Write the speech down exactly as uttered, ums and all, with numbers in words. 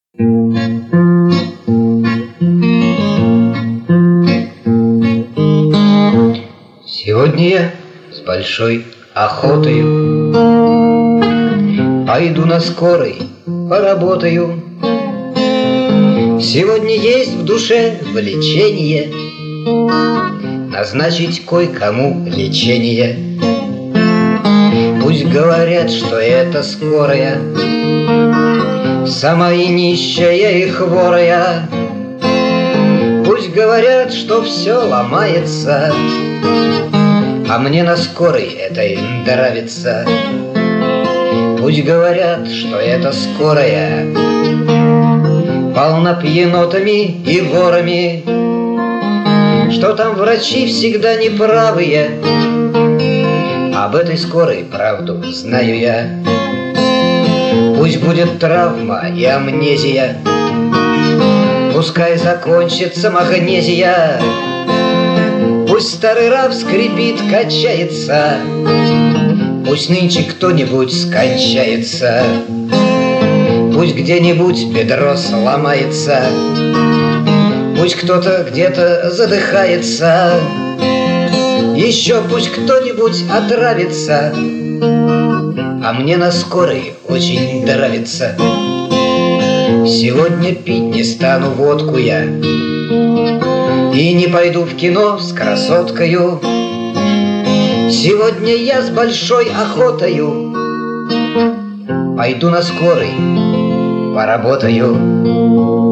Сегодня я с большой охотою пойду на скорой, поработаю. Сегодня есть в душе влечение назначить кое-кому лечение. Пусть говорят, что это скорая, сама и нищая, и хворая. Пусть говорят, что все ломается, а мне на скорой это и нравится. Пусть говорят, что это скорая полна пьянотами и ворами, что там врачи всегда неправые. Об этой скорой правду знаю я. Пусть будет травма и амнезия, пускай закончится магнезия. Пусть старый раб скрипит, качается, пусть нынче кто-нибудь скончается, пусть где-нибудь бедро сломается, пусть кто-то где-то задыхается, еще пусть кто-нибудь отравится, а мне на скорой очень нравится. Сегодня пить не стану водку я и не пойду в кино с красоткою. Сегодня я с большой охотою пойду на скорой, поработаю.